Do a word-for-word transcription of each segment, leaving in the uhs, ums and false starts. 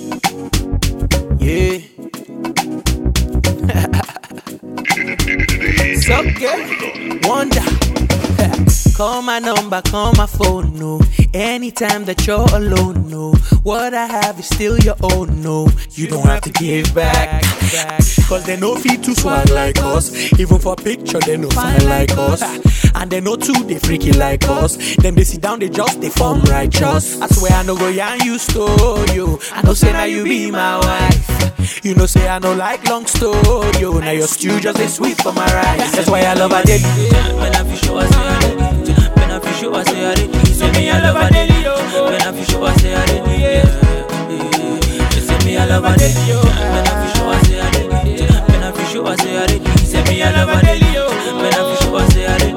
Yeah. It's okay. Wonder. Call my number, call my phone, no. Anytime that you're alone, no. What I have is still your own, no. You don't have to give back. Cause they no fit to swag like us. Even for picture, they no fine like us. And they no too, they freaky like us. Them they sit down, they just, they form righteous. I swear I no go yarn you stole you. I know say now you be my wife. You know say I no like long story. Now your stew just is sweet for my rice. That's why I love her daily. When I feel sure I say I did. When I feel sure I say I did. Say me I love her daily. When I feel sure I say I did. Say me I love her daily. When I feel sure I say I did. When I feel sure I say I did. Say me I love her daily. When I feel sure I say I did.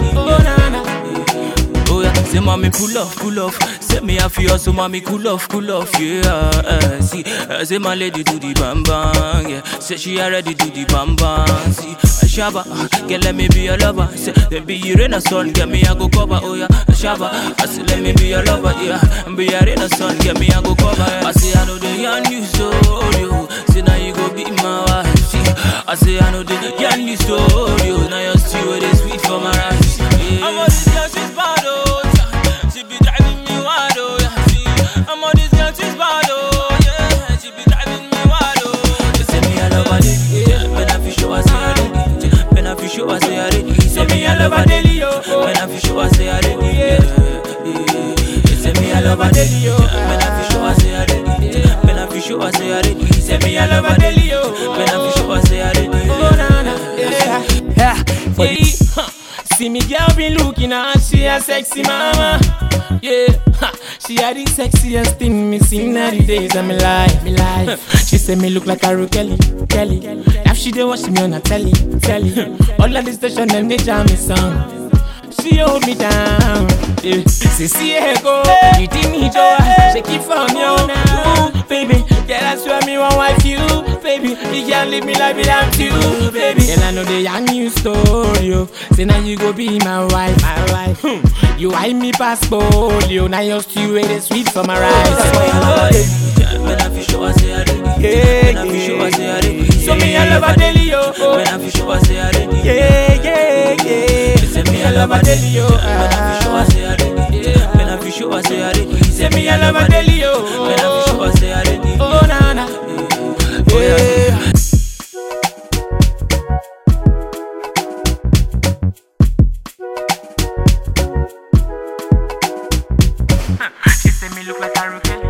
Oh yeah, say mommy pull off, pull off. Say me I feel so mommy cool off, cool off. Yeah, uh, see, uh, say my lady do the bam bam. Yeah, say she already do the bam bam. See, Shabba, get let me be your lover. Say, then be your rain son, get me I go cover. Oh yeah, Shabba, I say let me be your lover. Yeah, be your rain son, get me I go cover. Yeah. I say I know the young you so you. Say now you go be my wife. See, I say I know the young you so you. Now you're still with sweet for my rice. Yeah. I'm on this girl, she's bad oh. She be driving me wild oh. Yeah. See, I'm on this girl, she's bad oh. Yeah, she be driving me wild oh. They say me I love her yeah. When I feel sure I say I did. When I feel sure I say I ready, say me I love her daily, yo. When I feel sure I say I ready, yeah. Say me I love her daily, yo. When I feel sure I say I ready, when I feel sure I say I ready, say me I love her daily, yo. When I feel sure I say I ready, oh na na, yeah, yeah. Huh. See me girl been looking at she a sexy mama, yeah. Ha. She had the sexiest thing me seen all the days of my life, my life. She said me look like a Kelly, Kelly. If she dey watch me on a telly, telly. All of the station them they jam me song. She hold me down, yeah. See see her go, you didn't need her. Shake it from you, ooh, baby. Girl I swear me want wife you, baby. You can't live me life without you, baby. Girl I know the young you story, yo. Say now you go be my wife, my wife. Hmm. You hide me past polio, now you're still with the sweet for my rice. That's why I love it. When I feel sure I say I did, yeah. When I feel sure I say I did, so me I love her daily, yo. When I feel sure I say I did, yeah, yeah, yeah. Say me I love her daily, yo. When I feel sure I say I did, when I feel sure I say I did, say me I love her daily, yo. When I feel sure I say I did, oh na na, yeah. She say me look like a rookie.